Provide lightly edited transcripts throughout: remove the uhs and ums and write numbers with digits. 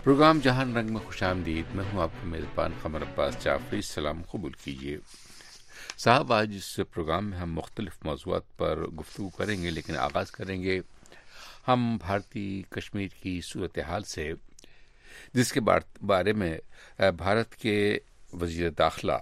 Programme جہان رنگ میں خوش آمدید. میں ہوں آپ کا میزبان قمر عباس جعفری. سلام قبول کیجیے. صاحب، آج اس پروگرام میں ہم مختلف موضوعات پر گفتگو کریں گے، لیکن آغاز کریں گے ہم بھارتی کشمیر کی صورتحال سے، جس کے بارے میں بھارت کے وزیر داخلہ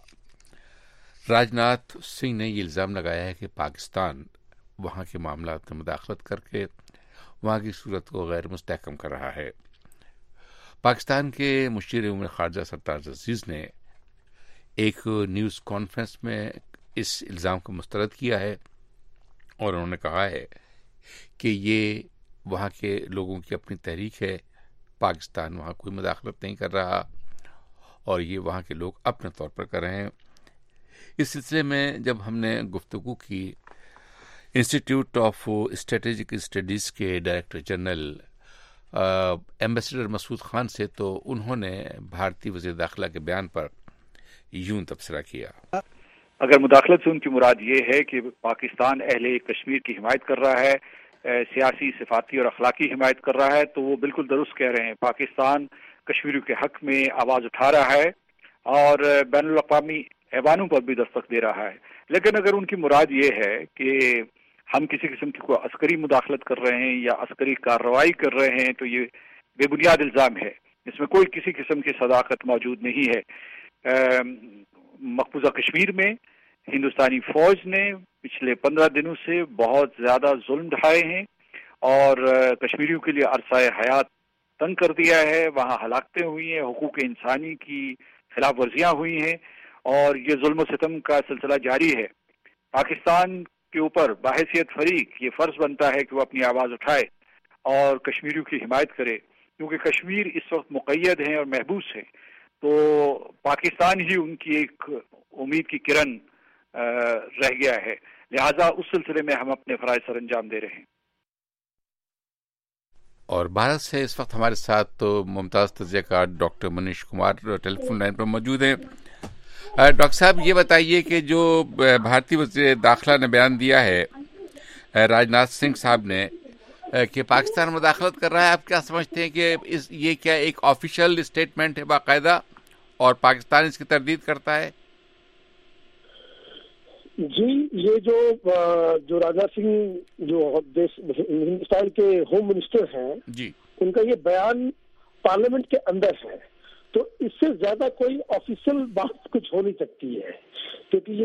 راجناتھ سنگھ نے یہ الزام لگایا ہے کہ پاکستان وہاں کے معاملات میں مداخلت کر کے وہاں کی صورت کو غیر مستحکم کر رہا ہے. پاکستان کے مشیر امور خارجہ سرتاج عزیز نے ایک نیوز کانفرنس میں اس الزام کو مسترد کیا ہے اور انہوں نے کہا ہے کہ یہ وہاں کے لوگوں کی اپنی تحریک ہے، پاکستان وہاں کوئی مداخلت نہیں کر رہا اور یہ وہاں کے لوگ اپنے طور پر کر رہے ہیں. اس سلسلے میں جب ہم نے گفتگو کی انسٹیٹیوٹ آف اسٹریٹجک اسٹڈیز کے director general ambassador Masood Khan سے، تو انہوں نے بھارتی وزیر داخلہ کے بیان پر یوں تبصرہ کیا. اگر مداخلت سے ان کی مراد یہ ہے کہ پاکستان اہل کشمیر کی حمایت کر رہا ہے، سیاسی، صفاتی اور اخلاقی حمایت کر رہا ہے، تو وہ بالکل درست کہہ رہے ہیں. پاکستان کشمیریوں کے حق میں آواز اٹھا رہا ہے اور بین الاقوامی ایوانوں پر بھی دستخط دے رہا ہے. لیکن اگر ان کی مراد یہ ہے کہ ہم کسی قسم کی کوئی عسکری مداخلت کر رہے ہیں یا عسکری کارروائی کر رہے ہیں، تو یہ بے بنیاد الزام ہے. اس میں کوئی کسی قسم کی صداقت موجود نہیں ہے. مقبوضہ کشمیر میں ہندوستانی فوج نے پچھلے 15 دنوں سے بہت زیادہ ظلم ڈھائے ہیں اور کشمیریوں کے لیے عرصہ حیات تنگ کر دیا ہے. وہاں ہلاکتیں ہوئی ہیں، حقوق انسانی کی خلاف ورزیاں ہوئی ہیں اور یہ ظلم و ستم کا سلسلہ جاری ہے. پاکستان کے اوپر بحیثیت فریق یہ فرض بنتا ہے کہ وہ اپنی آواز اٹھائے اور کشمیریوں کی حمایت کرے، کیونکہ کشمیر اس وقت مقید ہیں اور محبوس ہیں. تو پاکستان ہی ان کی ایک امید کی کرن رہ گیا ہے. لہذا اس سلسلے میں ہم اپنے فرائض سر انجام دے رہے ہیں. اور بھارت سے اس وقت ہمارے ساتھ تو ممتاز تجزیہ کار doctor Manish Kumar telephone line پر موجود ہیں. ڈاکٹر صاحب، یہ بتائیے کہ جو بھارتی وزیر داخلہ نے بیان دیا ہے راجناتھ سنگھ صاحب نے کہ پاکستان مداخلت کر رہا ہے، آپ کیا سمجھتے ہیں کہ یہ کیا ایک آفیشیل اسٹیٹمنٹ ہے باقاعدہ اور پاکستان اس کی تردید کرتا ہے؟ جی، یہ جو راجناتھ سنگھ جو ہندوستان کے ہوم منسٹر ہیں، جی، ان کا یہ بیان پارلیمنٹ کے اندر ہے، تو اس سے زیادہ کوئی آفیشیل بات کچھ ہو نہیں سکتی ہے، کیونکہ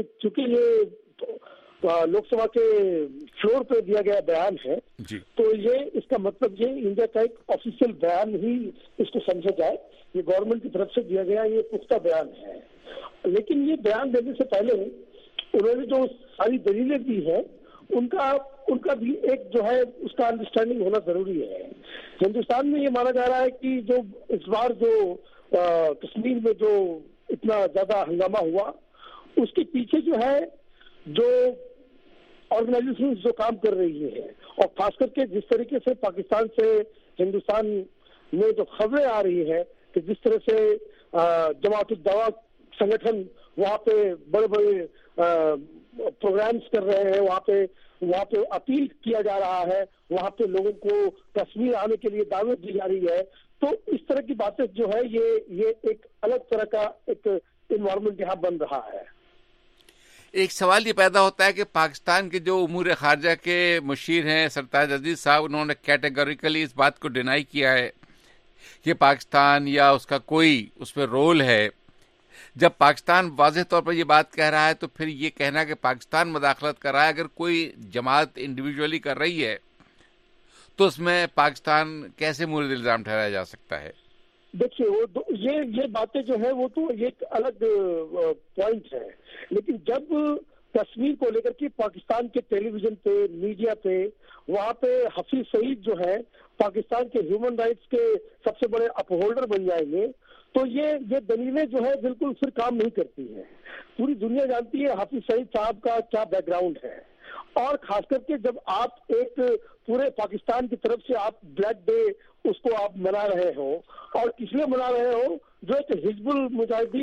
یہ لوک سبھا کے فلور پہ دیا گیا بیان ہے. جی. تو یہ اس کا مطلب یہ انڈیا کا ایک آفیشیل بیان ہی اس کو سمجھا جائے. یہ گورنمنٹ کی طرف سے دیا گیا یہ پختہ بیان ہے. لیکن یہ بیان دینے سے پہلے انہوں نے جو ساری دلیلیں دی ہیں ان کا بھی ایک جو ہے اس کا انڈرسٹینڈنگ ہونا ضروری ہے. ہندوستان میں یہ مانا جا رہا ہے کہ جو اس بار جو کشمیر میں جو اتنا زیادہ ہنگامہ ہوا، اس کے پیچھے جو ہے جو آرگنائزیشن جو کام کر رہی ہے، اور خاص کر کے جس طریقے سے پاکستان سے ہندوستان میں جو خبریں آ رہی ہیں کہ جس طرح سے جماعت الدعوہ سنگٹھن وہاں پہ بڑے بڑے پروگرامز کر رہے ہیں، وہاں پہ اپیل کیا جا رہا ہے، وہاں پہ لوگوں کو کشمیر آنے کے لیے دعوت دی جا رہی ہے، تو اس طرح کی باتیں جو ہے یہ ایک الگ طرح کا ایک انوائرمنٹ یہاں بن رہا ہے. ایک سوال یہ پیدا ہوتا ہے کہ پاکستان کے جو امور خارجہ کے مشیر ہیں سرتاج عزیز صاحب، انہوں نے کیٹیگوریکلی اس بات کو ڈینائی کیا ہے کہ پاکستان یا اس کا کوئی اس میں رول ہے. جب پاکستان واضح طور پر یہ بات کہہ رہا ہے تو پھر یہ کہنا کہ پاکستان مداخلت کر رہا ہے، اگر کوئی جماعت انڈیویجولی کر رہی ہے تو اس میں پاکستان کیسے مورد الزام ٹھہرایا جا سکتا ہے؟ دیکھیے، یہ باتیں جو ہے وہ تو ایک الگ پوائنٹ ہے، لیکن جب کشمیر کو لے کر کے پاکستان کے ٹیلی ویژن پہ، میڈیا پہ، وہاں پہ حفیظ سعید جو ہے پاکستان کے ہیومن رائٹس کے سب سے بڑے اپ ہولڈر بن جائیں گے، تو یہ دلیلیں جو ہے بالکل پھر کام نہیں کرتی ہیں. پوری دنیا جانتی ہے حفیظ سعید صاحب کا کیا بیک گراؤنڈ ہے، اور خاص کر کے جب آپ ایک پورے پاکستان کی طرف سے آپ بلیک ڈے اس کو آپ منا رہے ہو، اور کس لیے منا رہے ہو، جو ایک حزب المجاہدین